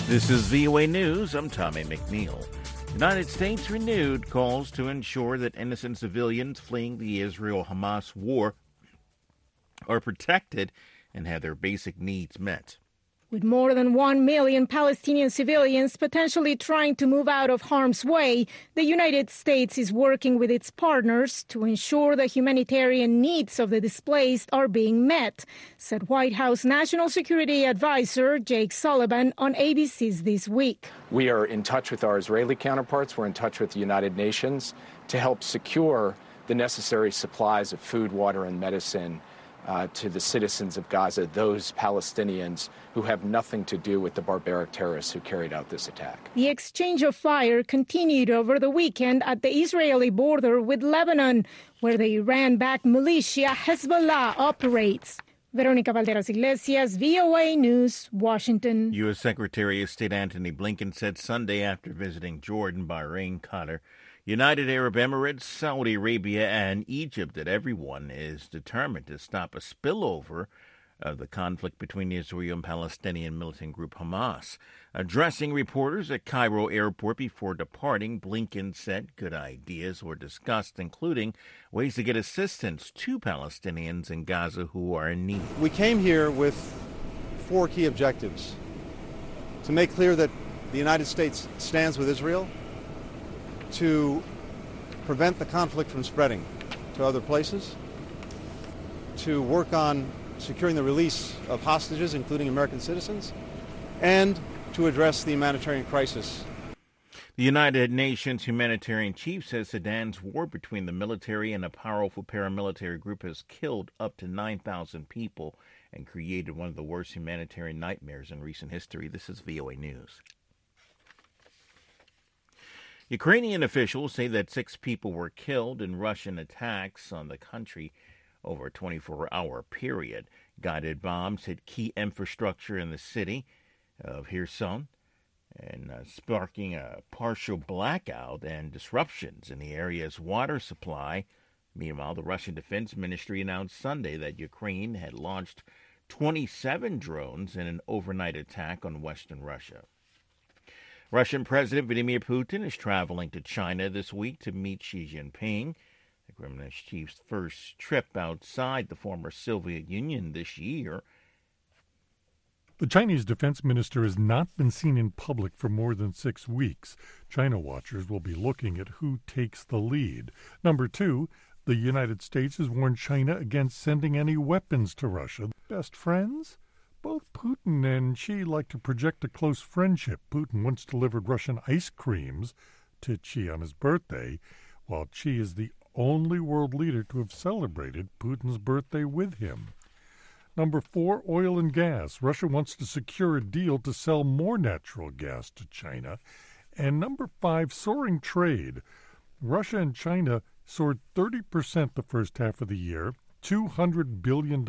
This is VOA News. I'm Tommy McNeil. United States renewed calls to ensure that innocent civilians fleeing the Israel-Hamas war are protected and have their basic needs met. With more than 1 million Palestinian civilians potentially trying to move out of harm's way, the United States is working with its partners to ensure the humanitarian needs of the displaced are being met, said White House National Security Advisor Jake Sullivan on ABC's This Week. We are in touch with our Israeli counterparts. We're in touch with the United Nations to help secure the necessary supplies of food, water, and medicine to the citizens of Gaza, those Palestinians who have nothing to do with the barbaric terrorists who carried out this attack. The exchange of fire continued over the weekend at the Israeli border with Lebanon, where the Iran-backed militia Hezbollah operates. Veronica Valderas Iglesias, VOA News, Washington. U.S. Secretary of State Antony Blinken said Sunday after visiting Jordan, Bahrain, Qatar, United Arab Emirates, Saudi Arabia, and Egypt that everyone is determined to stop a spillover of the conflict between Israel and Palestinian militant group Hamas. Addressing reporters at Cairo airport before departing, Blinken said good ideas were discussed, including ways to get assistance to Palestinians in Gaza who are in need. We came here with 4 key objectives: to make clear that the United States stands with Israel, to prevent the conflict from spreading to other places, to work on securing the release of hostages, including American citizens, and to address the humanitarian crisis. The United Nations humanitarian chief says Sudan's war between the military and a powerful paramilitary group has killed up to 9,000 people and created one of the worst humanitarian nightmares in recent history. This is VOA News. Ukrainian officials say that 6 people were killed in Russian attacks on the country over a 24-hour period. Guided bombs hit key infrastructure in the city of Kherson and sparking a partial blackout and disruptions in the area's water supply. Meanwhile, the Russian Defense Ministry announced Sunday that Ukraine had launched 27 drones in an overnight attack on western Russia. Russian President Vladimir Putin is traveling to China this week to meet Xi Jinping, the Kremlin chief's first trip outside the former Soviet Union this year. The Chinese defense minister has not been seen in public for more than 6 weeks. China watchers will be looking at who takes the lead. Number 2, the United States has warned China against sending any weapons to Russia. Best friends? Both Putin and Xi like to project a close friendship. Putin once delivered Russian ice creams to Xi on his birthday, while Xi is the only world leader to have celebrated Putin's birthday with him. Number 4, oil and gas. Russia wants to secure a deal to sell more natural gas to China. And number 5, soaring trade. Russia and China soared 30% the first half of the year, $200 billion in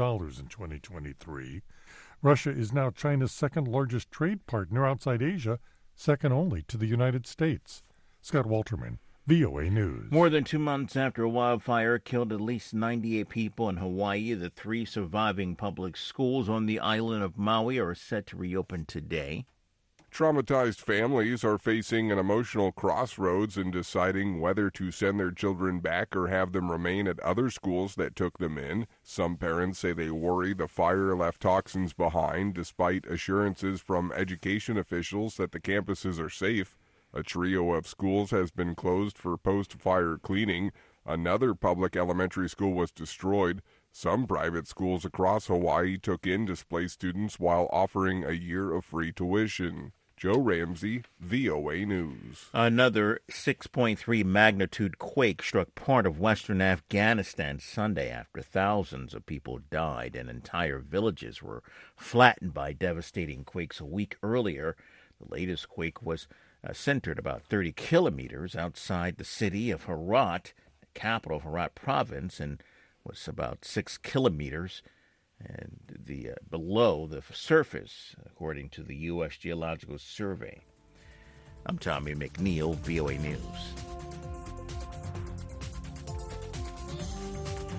2023. Russia is now China's second-largest trade partner outside Asia, second only to the United States. Scott Walterman, VOA News. More than 2 months after a wildfire killed at least 98 people in Hawaii, the 3 surviving public schools on the island of Maui are set to reopen today. Traumatized families are facing an emotional crossroads in deciding whether to send their children back or have them remain at other schools that took them in. Some parents say they worry the fire left toxins behind, despite assurances from education officials that the campuses are safe. A trio of schools has been closed for post-fire cleaning. Another public elementary school was destroyed. Some private schools across Hawaii took in displaced students while offering a year of free tuition. Joe Ramsey, VOA News. Another 6.3 magnitude quake struck part of western Afghanistan Sunday after thousands of people died and entire villages were flattened by devastating quakes a week earlier. The latest quake was centered about 30 kilometers outside the city of Herat, the capital of Herat province, and was about 6 kilometers and below the surface, according to the U.S. Geological Survey. I'm Tommy McNeil, VOA News.